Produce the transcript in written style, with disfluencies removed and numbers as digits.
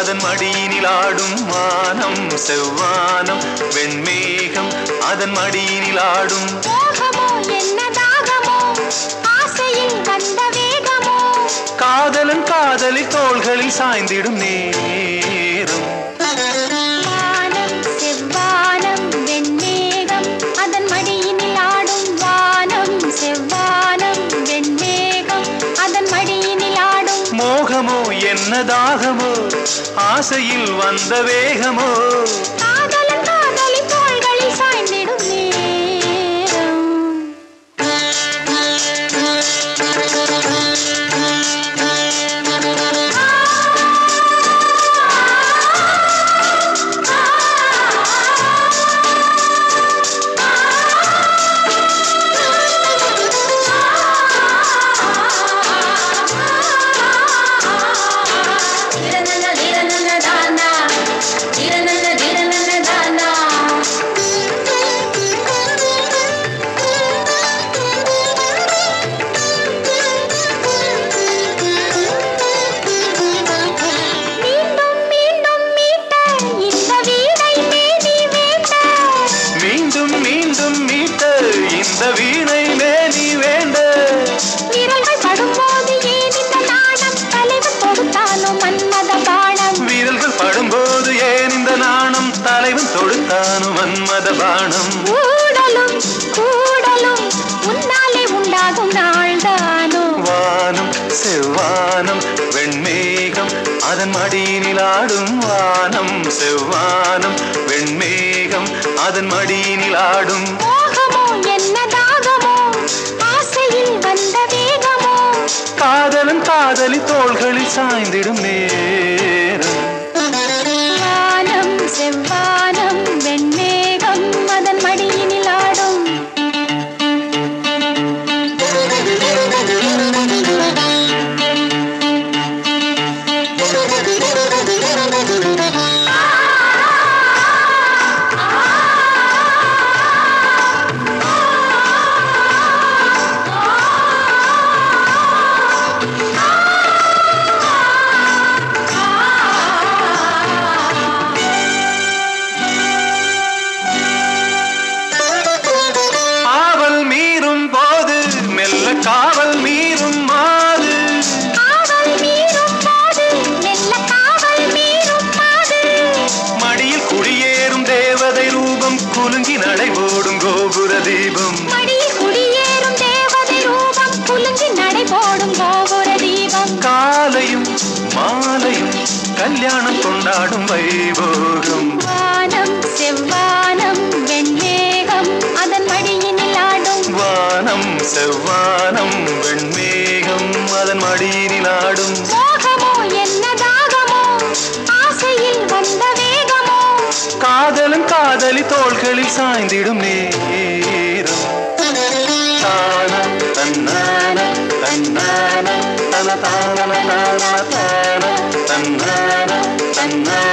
அதன் மடியினில் ஆடும் வானம் செவ்வானம் வெண்மேகம் அதன் மடியினில் ஆடும் மோகமோ என்ன தாகமோ ஆசையில் வந்த வேகமோ காதலன் காதலி தோள்களில் சாய்ந்திடும் நேரம் வானம் செவ்வானம் வெண்மேகம் அதன் மடியினில் ஆடும் வானம் செவ்வானம் வெண்மேகம் அதன் மடியினில் ஆடும் மோகமோ என்ன தாகமோ ஆசையில் வந்த வேகமோ காதலன் காதலி தோள்களில் சாய்ந்திடும் நேரம் இந்த வீணை மேனி வேண்ட வீரர்கள் படும்போது ஏன் இந்த நாணம் தலைவன் தொடுத்தானோ மன்மத பாணம் வீரர்கள் படும்போது ஏன் இந்த நாணம் தலைவன் தொடுத்தானோ மன்மத பாணம் கூடலும் கூடலும் உன்னாலே உண்டாகும் நாள்தானோ வானம் செவ்வானம் வெண்மேகம் அதன் மடியினில் ஆடும் வானம் செவ்வானம் வெண்மேகம் அதன் மடியினில் ஆடும் மோகமோ என்ன தாகமோ ஆசையில் வந்த வேகமோ காதலன் காதலி தோள்களில் சாய்ந்திடும் நேரம் வானம் செவ்வானம் வெண்மேகம் அதன் மடியினில் ஆடும் காவல் மீறும் மாது காவல் மீறும் மாது மெல்ல காவல் மீறும் மாது மடியில் குடியேறும் தேவதை ரூபம் குலுங்கி நடைபோடும் கோபுர தீபம் மடியில் குடியேறும் தேவதை ரூபம் குலுங்கி நடைபோடும் கோபுர தீபம் காலையும் மாலையும் கல்யாணம் கொண்டாடும் வைபோகம் வானம் செவ்வானம் வெண்மேகம் அதன் மடியினில் ஆடும் வானம் செவ்வானம் வெண்மேகம் அதன் மடியினில் ஆடும் மோகமோ என்ன தாகமோ ஆசையில் வந்த வேகமோ காதலன் காதலி தோள்களில் சாய்ந்திடும் நேரம் தான தன்னான தன்னான தன தான தான தான தன்னான தன்னான